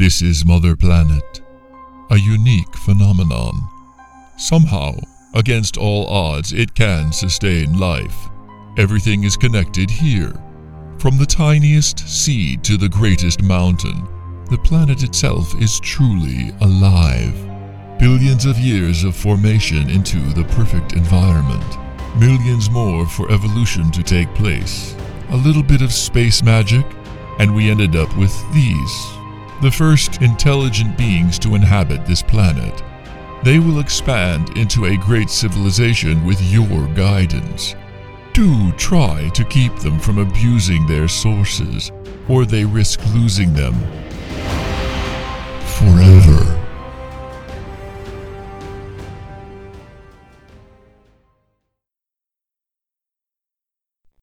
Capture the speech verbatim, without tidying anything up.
This is Mother Planet, a unique phenomenon. Somehow, against all odds, it can sustain life. Everything is connected here. From the tiniest seed to the greatest mountain, the planet itself is truly alive. Billions of years of formation into the perfect environment. Millions more for evolution to take place. A little bit of space magic, and we ended up with these. The first intelligent beings to inhabit this planet. They will expand into a great civilization with your guidance. Do try to keep them from abusing their sources, or they risk losing them forever.